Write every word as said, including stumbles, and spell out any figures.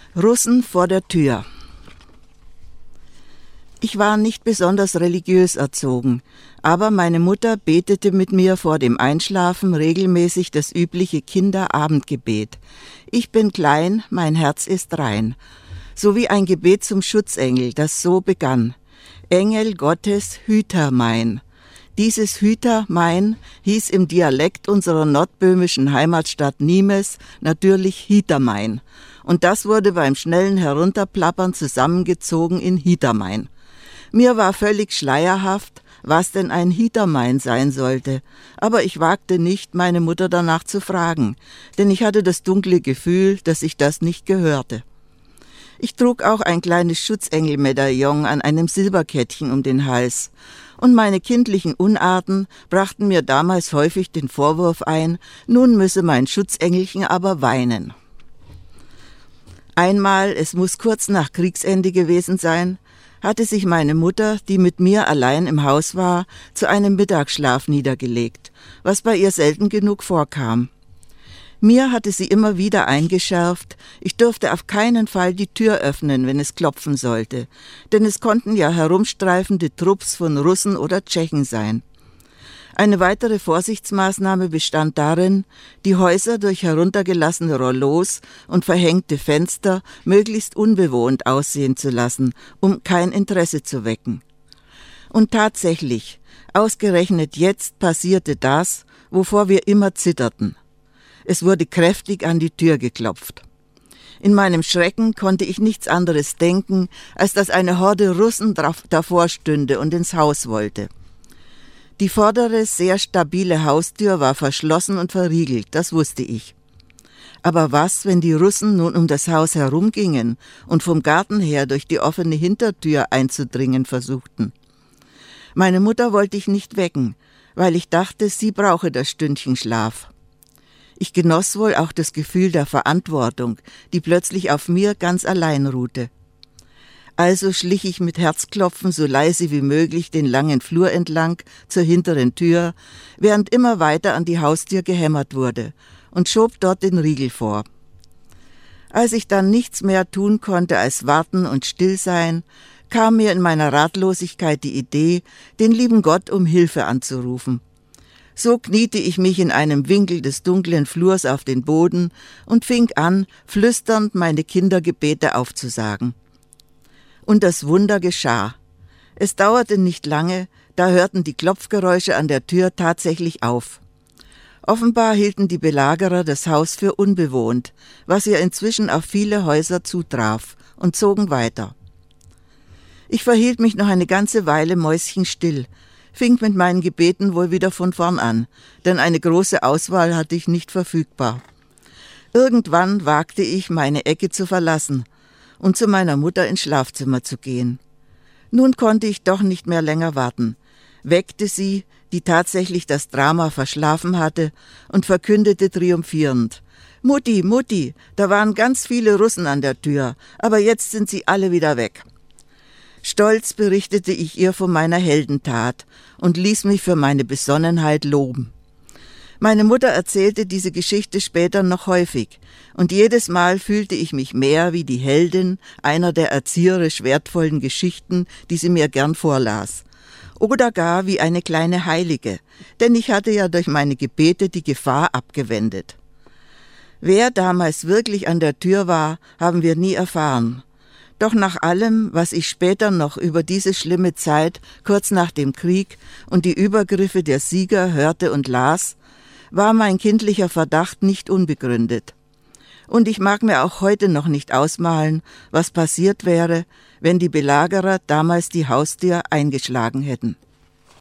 Russen vor der Tür. Ich war nicht besonders religiös erzogen, aber meine Mutter betete mit mir vor dem Einschlafen regelmäßig das übliche Kinderabendgebet. Ich bin klein, mein Herz ist rein. Sowie ein Gebet zum Schutzengel, das so begann. Engel Gottes, Hüter mein. Dieses Hüter mein hieß im Dialekt unserer nordböhmischen Heimatstadt Nimes natürlich Hietermein. Und das wurde beim schnellen Herunterplappern zusammengezogen in Hietermein. Mir war völlig schleierhaft, was denn ein Hietermein sein sollte, aber ich wagte nicht, meine Mutter danach zu fragen, denn ich hatte das dunkle Gefühl, dass ich das nicht gehörte. Ich trug auch ein kleines Schutzengelmedaillon an einem Silberkettchen um den Hals, und meine kindlichen Unarten brachten mir damals häufig den Vorwurf ein, nun müsse mein Schutzengelchen aber weinen. Einmal, es muss kurz nach Kriegsende gewesen sein, hatte sich meine Mutter, die mit mir allein im Haus war, zu einem Mittagsschlaf niedergelegt, was bei ihr selten genug vorkam. Mir hatte sie immer wieder eingeschärft, ich dürfte auf keinen Fall die Tür öffnen, wenn es klopfen sollte, denn es konnten ja herumstreifende Trupps von Russen oder Tschechen sein. Eine weitere Vorsichtsmaßnahme bestand darin, die Häuser durch heruntergelassene Rollos und verhängte Fenster möglichst unbewohnt aussehen zu lassen, um kein Interesse zu wecken. Und tatsächlich, ausgerechnet jetzt passierte das, wovor wir immer zitterten. Es wurde kräftig an die Tür geklopft. In meinem Schrecken konnte ich nichts anderes denken, als dass eine Horde Russen davor stünde und ins Haus wollte. Die vordere, sehr stabile Haustür war verschlossen und verriegelt, das wusste ich. Aber was, wenn die Russen nun um das Haus herumgingen und vom Garten her durch die offene Hintertür einzudringen versuchten? Meine Mutter wollte ich nicht wecken, weil ich dachte, sie brauche das Stündchen Schlaf. Ich genoss wohl auch das Gefühl der Verantwortung, die plötzlich auf mir ganz allein ruhte. Also schlich ich mit Herzklopfen so leise wie möglich den langen Flur entlang zur hinteren Tür, während immer weiter an die Haustür gehämmert wurde, und schob dort den Riegel vor. Als ich dann nichts mehr tun konnte als warten und still sein, kam mir in meiner Ratlosigkeit die Idee, den lieben Gott um Hilfe anzurufen. So kniete ich mich in einem Winkel des dunklen Flurs auf den Boden und fing an, flüsternd meine Kindergebete aufzusagen. Und das Wunder geschah. Es dauerte nicht lange, da hörten die Klopfgeräusche an der Tür tatsächlich auf. Offenbar hielten die Belagerer das Haus für unbewohnt, was ja inzwischen auf viele Häuser zutraf, und zogen weiter. Ich verhielt mich noch eine ganze Weile mäuschenstill, fing mit meinen Gebeten wohl wieder von vorn an, denn eine große Auswahl hatte ich nicht verfügbar. Irgendwann wagte ich, meine Ecke zu verlassen und zu meiner Mutter ins Schlafzimmer zu gehen. Nun konnte ich doch nicht mehr länger warten, weckte sie, die tatsächlich das Drama verschlafen hatte, und verkündete triumphierend: »Mutti, Mutti, da waren ganz viele Russen an der Tür, aber jetzt sind sie alle wieder weg.« Stolz berichtete ich ihr von meiner Heldentat und ließ mich für meine Besonnenheit loben. Meine Mutter erzählte diese Geschichte später noch häufig, und jedes Mal fühlte ich mich mehr wie die Heldin einer der erzieherisch wertvollen Geschichten, die sie mir gern vorlas. Oder gar wie eine kleine Heilige, denn ich hatte ja durch meine Gebete die Gefahr abgewendet. Wer damals wirklich an der Tür war, haben wir nie erfahren. Doch nach allem, was ich später noch über diese schlimme Zeit kurz nach dem Krieg und die Übergriffe der Sieger hörte und las, war mein kindlicher Verdacht nicht unbegründet. Und ich mag mir auch heute noch nicht ausmalen, was passiert wäre, wenn die Belagerer damals die Haustür eingeschlagen hätten.